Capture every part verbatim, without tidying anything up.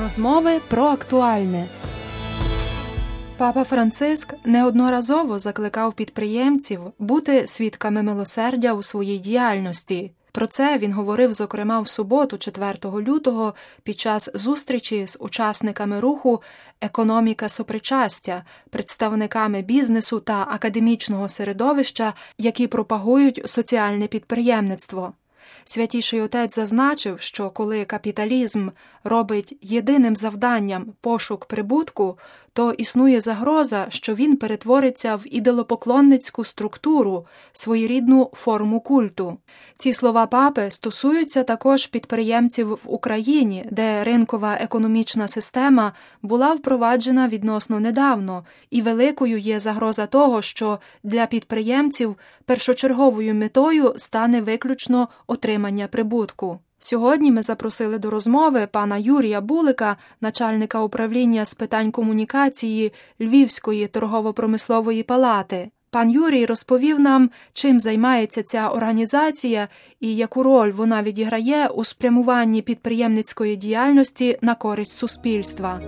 Розмови про актуальне. Папа Франциск неодноразово закликав підприємців бути свідками милосердя у своїй діяльності. Про це він говорив, зокрема, в суботу, четвертого лютого, під час зустрічі з учасниками руху «Економіка сопричастя», представниками бізнесу та академічного середовища, які пропагують соціальне підприємництво. Святіший Отець зазначив, що коли капіталізм робить єдиним завданням пошук прибутку, то існує загроза, що він перетвориться в ідолопоклонницьку структуру, своєрідну форму культу. Ці слова папи стосуються також підприємців в Україні, де ринкова економічна система була впроваджена відносно недавно, і великою є загроза того, що для підприємців першочерговою метою стане виключно отримання прибутку. Сьогодні ми запросили до розмови пана Юрія Булика, начальника управління з питань комунікації Львівської торгово-промислової палати. Пан Юрій розповів нам, чим займається ця організація і яку роль вона відіграє у спрямуванні підприємницької діяльності на користь суспільства.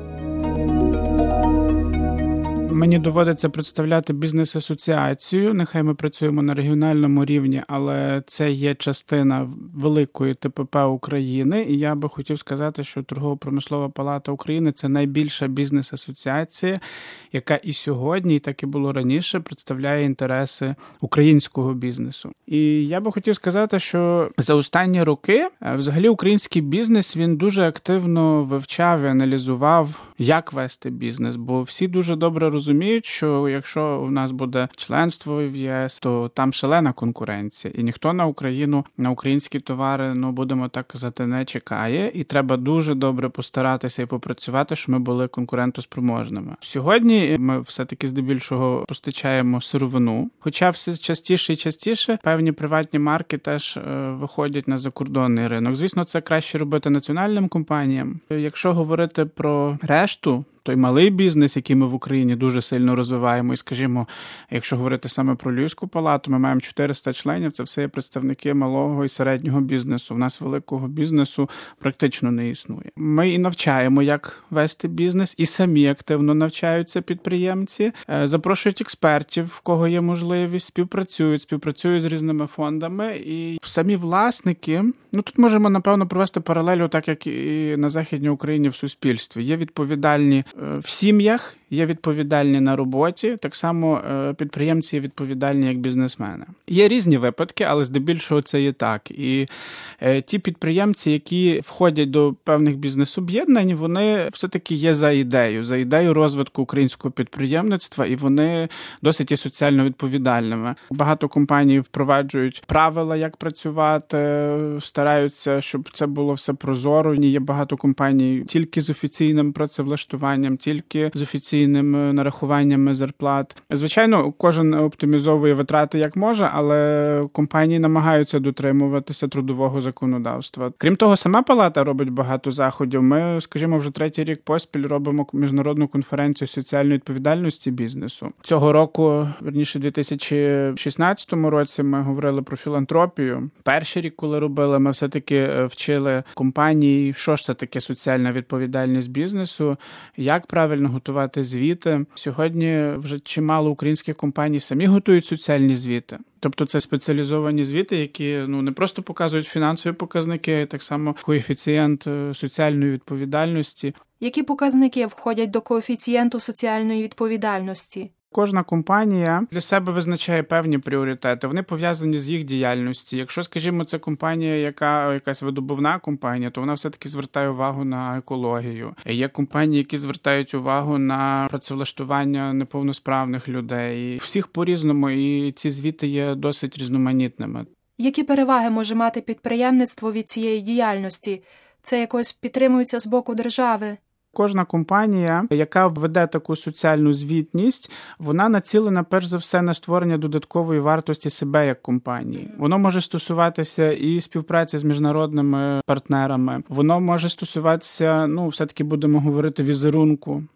Мені доводиться представляти бізнес-асоціацію, нехай ми працюємо на регіональному рівні, але це є частина великої Те Пе Пе України, і я би хотів сказати, що Торгово-промислова палата України – це найбільша бізнес-асоціація, яка і сьогодні, і так і було раніше, представляє інтереси українського бізнесу. І я би хотів сказати, що за останні роки взагалі український бізнес, він дуже активно вивчав і аналізував, як вести бізнес, бо всі дуже добре розуміють, що якщо у нас буде членство в Є Ес, то там шалена конкуренція, і ніхто на Україну, на українські товари, ну, будемо так казати, не чекає, і треба дуже добре постаратися і попрацювати, щоб ми були конкурентоспроможними. Сьогодні ми все-таки здебільшого постачаємо сировину, хоча все частіше і частіше певні приватні марки теж е, виходять на закордонний ринок. Звісно, це краще робити національним компаніям. Якщо говорити про решту, той малий бізнес, який ми в Україні дуже сильно розвиваємо, і, скажімо, якщо говорити саме про Львівську палату, ми маємо чотириста членів, це все є представники малого і середнього бізнесу. У нас великого бізнесу практично не існує. Ми і навчаємо, як вести бізнес, і самі активно навчаються підприємці, запрошують експертів, в кого є можливість, співпрацюють, співпрацюють з різними фондами, і самі власники, ну тут можемо, напевно, провести паралелю, так як і на Західній Україні в суспільстві. Є відповідальні в сім'ях, є відповідальні на роботі, так само підприємці є відповідальні як бізнесмени. Є різні випадки, але здебільшого це є так. І ті підприємці, які входять до певних бізнес-об'єднань, вони все-таки є за ідею, за ідею розвитку українського підприємництва, і вони досить є соціально відповідальними. Багато компаній впроваджують правила, як працювати, стараються, щоб це було все прозоро. Є багато компаній тільки з офіційним працевлаштуванням, тільки з офіційним нарахуваннями зарплат. Звичайно, кожен оптимізовує витрати як може, але компанії намагаються дотримуватися трудового законодавства. Крім того, сама палата робить багато заходів. Ми, скажімо, вже третій рік поспіль робимо міжнародну конференцію соціальної відповідальності бізнесу. Цього року, вірніше, у дві тисячі шістнадцятому році ми говорили про філантропію. Перший рік, коли робили, ми все-таки вчили компанії, що ж це таке соціальна відповідальність бізнесу, як правильно готувати звіти. Сьогодні вже чимало українських компаній самі готують соціальні звіти. Тобто це спеціалізовані звіти, які ну не просто показують фінансові показники, а так само коефіцієнт соціальної відповідальності. Які показники входять до коефіцієнту соціальної відповідальності? Кожна компанія для себе визначає певні пріоритети. Вони пов'язані з їх діяльністю. Якщо, скажімо, це компанія, яка якась видобувна компанія, то вона все-таки звертає увагу на екологію. Є компанії, які звертають увагу на працевлаштування неповносправних людей. Всіх по-різному, і ці звіти є досить різноманітними. Які переваги може мати підприємництво від цієї діяльності? Це якось підтримується з боку держави? Кожна компанія, яка веде таку соціальну звітність, вона націлена перш за все на створення додаткової вартості себе як компанії. Воно може стосуватися і співпраці з міжнародними партнерами. Воно може стосуватися, ну, все-таки будемо говорити, візерунку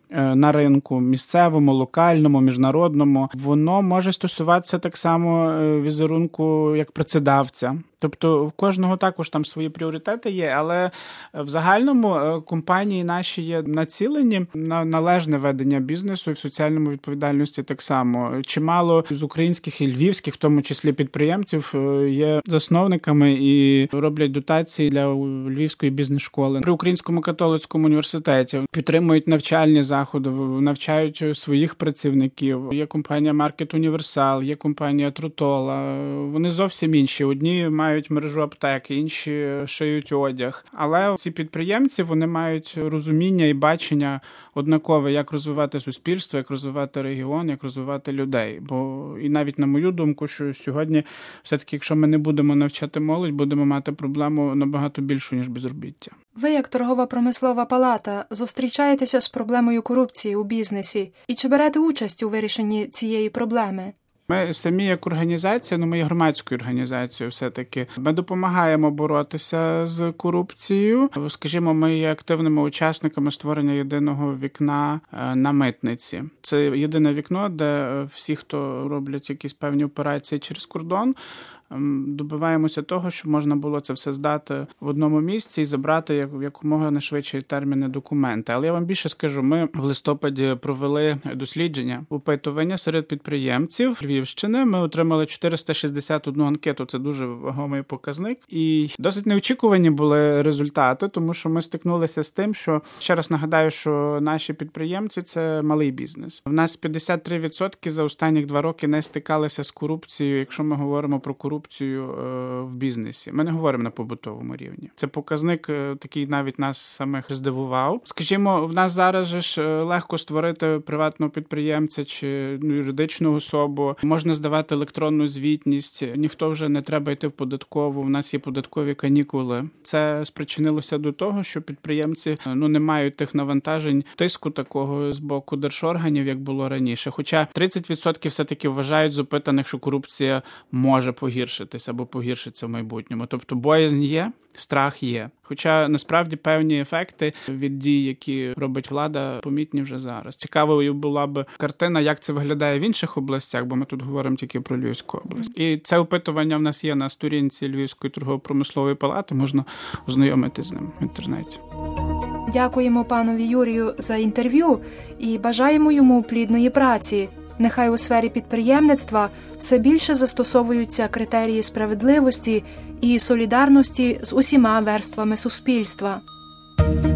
на ринку місцевому, локальному, міжнародному, воно може стосуватися так само візерунку як працедавця. Тобто в кожного також там свої пріоритети є, але в загальному компанії наші є націлені на належне ведення бізнесу і в соціальному відповідальності так само. Чимало з українських і львівських, в тому числі підприємців, є засновниками і роблять дотації для Львівської бізнес-школи. При Українському католицькому університеті підтримують навчальні заходи, навчають своїх працівників. Є компанія Маркет Універсал, є компанія Трутола. Вони зовсім інші. Одні мають мережу аптек, інші шиють одяг. Але ці підприємці, вони мають розуміння і бачення однакове, як розвивати суспільство, як розвивати регіон, як розвивати людей. Бо і навіть на мою думку, що сьогодні все-таки, якщо ми не будемо навчати молодь, будемо мати проблему набагато більшу, ніж безробіття. Ви, як торгово-промислова палата, зустрічаєтеся з проблемою корупції у бізнесі. І чи берете участь у вирішенні цієї проблеми? Ми самі як організація, ну ми є громадською організацією все-таки, ми допомагаємо боротися з корупцією. Скажімо, ми є активними учасниками створення єдиного вікна на митниці. Це єдине вікно, де всі, хто роблять якісь певні операції через кордон, добиваємося того, щоб можна було це все здати в одному місці і забрати в якомога на швидші терміни документи. Але я вам більше скажу, ми в листопаді провели дослідження, опитування серед підприємців Львівщини. Ми отримали чотириста шістдесят одну анкету, це дуже вагомий показник. І досить неочікувані були результати, тому що ми стикнулися з тим, що, ще раз нагадаю, що наші підприємці – це малий бізнес. В нас п'ятдесят три відсотки за останні два роки не стикалися з корупцією, якщо ми говоримо про корупцію в бізнесі. Ми не говоримо на побутовому рівні. Це показник такий навіть нас самих здивував. Скажімо, в нас зараз же ж легко створити приватного підприємця чи ну, юридичну особу. Можна здавати електронну звітність. Ніхто вже не треба йти в податкову. У нас є податкові канікули. Це спричинилося до того, що підприємці ну, не мають тих навантажень, тиску такого з боку держорганів, як було раніше. Хоча тридцять відсотків все-таки вважають з опитаних, що корупція може погіршитися або погіршиться в майбутньому. Тобто боязнь є, страх є. Хоча насправді певні ефекти від дій, які робить влада, помітні вже зараз. Цікавою була б картина, як це виглядає в інших областях, бо ми тут говоримо тільки про Львівську область. І це опитування в нас є на сторінці Львівської торгово-промислової палати, можна ознайомитися з ним в інтернеті. Дякуємо панові Юрію за інтерв'ю і бажаємо йому плідної праці. Нехай у сфері підприємництва все більше застосовуються критерії справедливості і солідарності з усіма верствами суспільства.